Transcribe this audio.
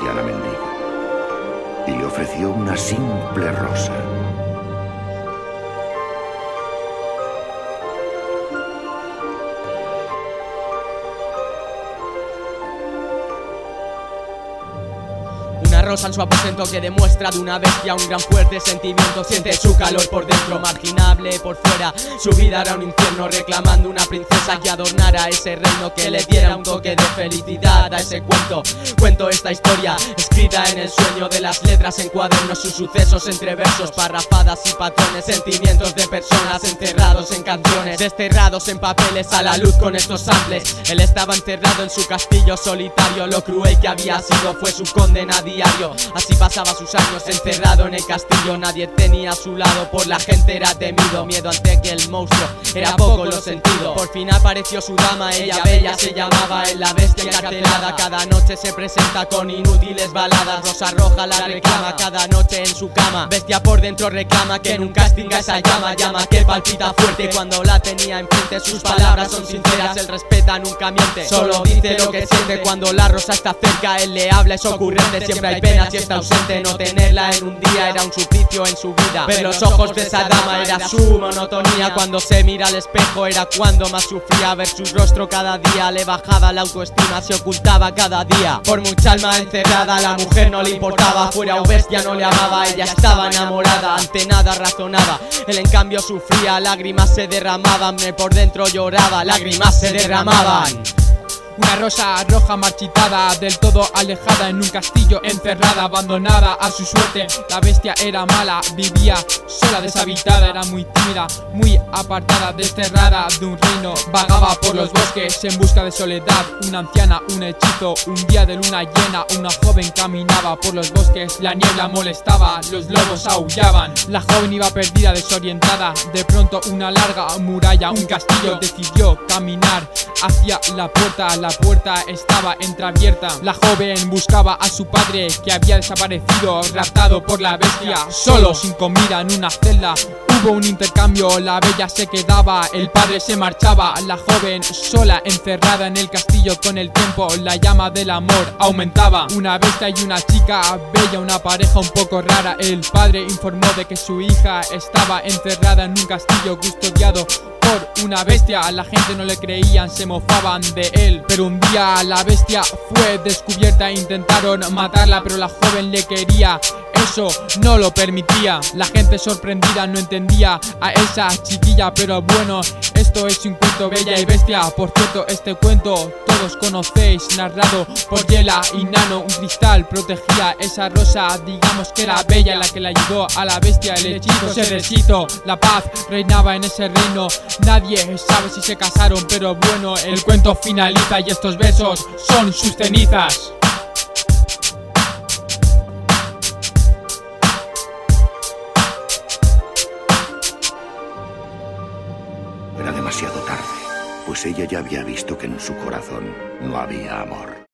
anciana mendiga y le ofreció una simple rosa. Una rosa en su aposento que demuestra de una bestia un gran fuerte sentimiento. Siente su calor por dentro, marginable por fuera. Su vida era un infierno, reclamando una princesa que adornara ese reino, que le diera un toque de felicidad a ese cuento. Cuento esta historia escrita en el sueño de las letras en cuadernos, sus sucesos entre versos, parrafadas y patrones, sentimientos de personas encerrados en canciones, desterrados en papeles a la luz con estos samples. Él estaba encerrado en su castillo solitario, lo cruel que había sido fue su condena diario. Así pasaba sus años encerrado en el castillo, nadie tenía a su lado, por la gente era temido, miedo ante que el monstruo era poco lo sentido. Por fin apareció su dama, ella bella se llamaba, en la bestia encarcelada. Cada noche se presenta con inútiles baladas, Rosa Roja la reclama cada noche en su cama. Bestia por dentro reclama que nunca extinga esa llama, llama que palpita fuerte cuando la tenía enfrente. Sus palabras son sinceras, él respeta, nunca miente, solo dice lo que siente. Cuando la rosa está cerca, él le habla, es ocurrente. Siempre hay pena si está ausente, no tenerla en un día era un suplicio en su vida. Ver los ojos de esa dama era su monotonía, cuando se mira al espejo era cuando más sufría. Ver su rostro cada día le bajaba la autoestima, se ocultaba cada día. Por mucha alma encerrada, a la mujer no le importaba, fuera o bestia no le amaba, ella estaba enamorada, ante nada razonaba. Él en cambio sufría, lágrimas se derramaban, por dentro lloraba, lágrimas se derramaban. Una rosa roja marchitada, del todo alejada en un castillo encerrada, abandonada a su suerte. La bestia era mala, vivía sola, deshabitada, era muy tímida, muy apartada, desterrada de un reino. Vagaba por los bosques en busca de soledad, una anciana, un hechizo. Un día de luna llena, una joven caminaba por los bosques, la niebla molestaba, los lobos aullaban. La joven iba perdida, desorientada, de pronto una larga muralla, un castillo. Decidió caminar hacia la puerta estaba entreabierta. La joven buscaba a su padre, que había desaparecido, raptado por la bestia, solo, sin comida, en una celda. Hubo un intercambio, la bella se quedaba, el padre se marchaba. La joven sola, encerrada en el castillo. Con el tiempo la llama del amor aumentaba. Una bestia y una chica bella, una pareja un poco rara. El padre informó de que su hija estaba encerrada en un castillo custodiado por una bestia. A la gente no le creían, se mofaban de él. Pero un día la bestia fue descubierta, intentaron matarla, pero la joven le quería, eso no lo permitía. La gente sorprendida no entendía a esa chiquilla, pero bueno, esto es un cuento Bella y Bestia. Por cierto, este cuento todos conocéis, narrado por Yela y Nano. Un cristal protegía esa rosa, digamos que era Bella la que le ayudó a la bestia. El hechizo se deshizo, la paz reinaba en ese reino. Nadie sabe si se casaron, pero bueno, el cuento finaliza y estos besos son sus cenizas. Era demasiado tarde, pues ella ya había visto que en su corazón no había amor.